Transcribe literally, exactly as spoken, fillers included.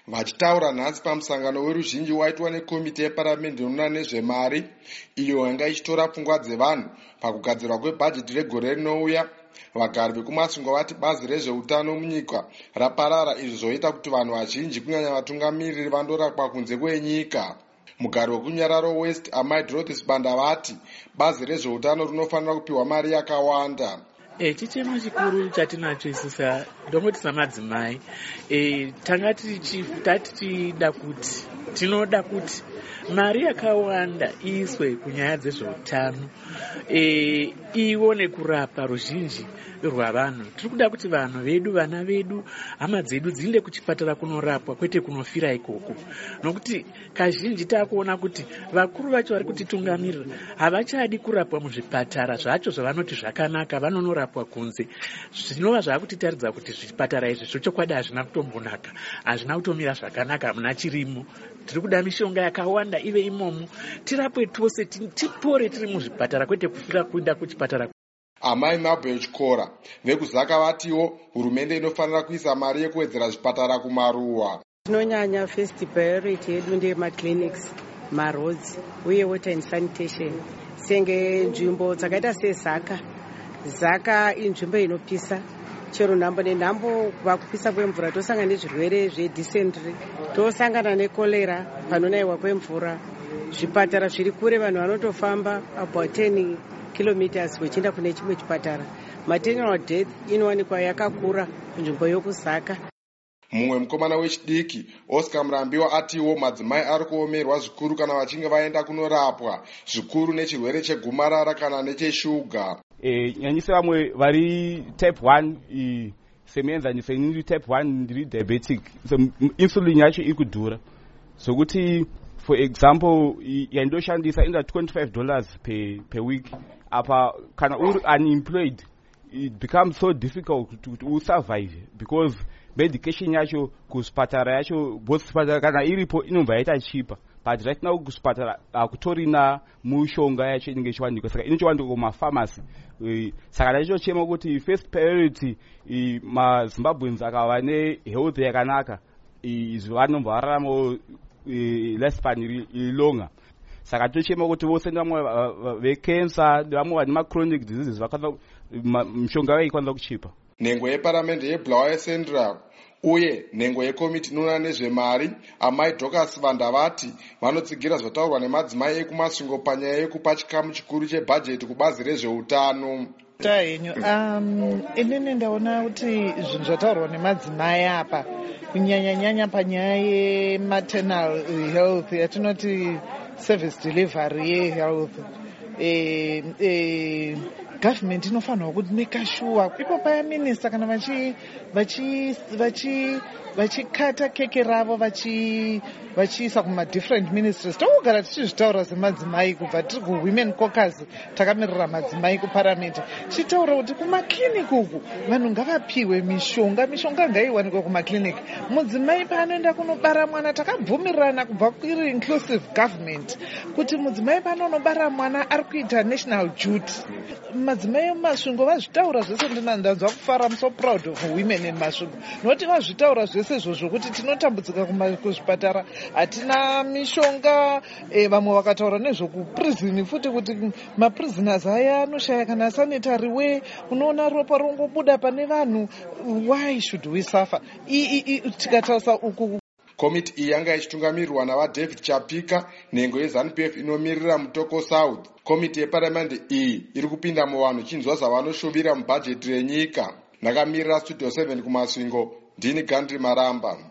Vachitaura nhasi pamusangano weruzhinji waitwa nekomiti yeparamende inoona nezvemari iyo yanga ichitora pfungwa dzevanhu pakugadzirwa kwebhajeti regore rinouya, vagari vekumasvingo vati bazi rezveutano munyika raparara, izvo zvoita kuti vanhu vazhinji kunyanya vatungamiriri vandorapwa kunze kwenyika. Mugari wekunyararo West Amai Dorothy Sibanda vati bazi rezveutano rinofanira kupiwa mari yakawanda. E, chichemo chikuru chatinacho isusa ndongoti samadzimai e, tanga tati tida kuti tinoda kuti mari yakawanda iiswe kunyaya dzezveutano, e, ione kurapa ruzhinji rwavanhu. Tiri kuda kuti vanhu vedu, vana vedu, hama dzedu dziende kuchipatara kunorapwa kwete kunofira ikoko, nokuti kazhinji takuona kuti vakuru vacho vari kutitungamirira havachadi kurapwa muzvipatara zvacho zvavanoti zvakanaka, vanonorapwa kunze. Zvinova zvakutitaridza kuti zvipatara izvi zvochokwadi hazvina kutombonaka, hazvina kutomira zvakanaka, hamuna chirimo. Tiri kuda mishonga yakawanda ive imomo, tirapwe tose, tipore tiri muzvipatara kwete kufira kuenda kuchipatara. Amai Mabel Chikora vekuzaka vatiwo hurumende inofanira kuisa mari yekuwedzera zvipatara kumaruwa. Tinonyanya first priority yedu ndeye maclinics, maroads uye water and sanitation. Senge nzvimbo dzakaita seZaka, Zaka inzvimbo inopisa chero nhambo nenhambo, vakupisa kwemvura tosangana nezvirwere zvedysentery, tosangana nekolera panonayiwa kwemvura. Zvipatara zviri kure, vanhu vanotofamba about ten kilometers vachienda kune chimwe chipatara. Maternal death inowanikwa yakakura kunzvimbo yokuZaka. Mumwe mukomana wechidiki Oscar Murambiwa atiwo madzimai ari kuomerwa zvikuru kana vachinge vaenda kunorapwa, zvikuru nechirwere chegomarara kana necheshuga. Eh, nyanyisa vamwe vari type one i semienzanisa iniri type one ndiri diabetic, so insulin yacho ikudhura, sokuti for example yandoshandisa enda twenty-five dollars per per week. Apa kana uri unemployed, it becomes so difficult to, to survive because medication yacho kuspatara yacho both spatara kana iripo inobva yaita cheaper, but right now kuspatara akutorina mushonga yacho inenge ichiwanikwa, saka inochiwanikwa kumapharmacy. Saka ndachochema kuti first priority maZimbabweans akava nehealth yakanaka izvo vanomva vararama lifespan ilonga. Saka tochema kuti vose vamwe vecancer vamwe vane machronic diseases vakwanisa mishonga yavo ikwanisa kuchipa. Nhengo yeparamende yeBulawayo Central uye nhengo yekomiti inoona nezvemari Amai Dorcas Sibanda vati vanotsigira zvotaurwa nemadzimai ekumasvingo panyaya yekupa chikamu chikuru chebhajeti kubazi rezveutano. Tahenyu, um, inini ndaona kuti zvinhu zvataurwa nemadzimai apa kunyanya-nyanya panyaya yematernal health yatinoti service delivery yehealth, eh, eh, government inofanirwa kuti make sure ipo paya minister kana vachi vachi vachi vachikata keke ravo vachi vachiisa kuma different ministries. Tokugara tichizvitaura semadzimai kubva tiri kuwomen caucus takamirira madzimai kuparamendi, tichitaura kuti kumakliniki uku vanhu ngavapiwe mishonga, mishonga ngaiwanikwe kumakliniki. Mudzimai paanoenda kunobara mwana, takabvumirana kubva kuri inclusive government kuti mudzimai paanonobara mwana ari kuita national duty. Madzimai emasvingo vazvitaura zvese, ndinandanzwa kufara, I'm so proud of women in masvingo, noti vazvitaura zvese izvozvo kuti tinotambudzika kuzvipatara, hatina mishonga. E, vamwe vakataura nezvokuprison futi kuti maprisoners aya anoshaya kana sanitary way, unoona ropa rongobuda pane vanhu. Why should we suffer? Tikatarisa uku komiti iyi yanga ichitungamirirwa navaDavid Chapika, nhengo yeZANU-P F inomirira Mutoko South. Komiti yeparamende iyi iri kupinda muvanhu chinzwa zvavanoshuvira mubhajeti renyika. Ndakamirira Studio seven kumasvingo, ndini Gandhi Maramba.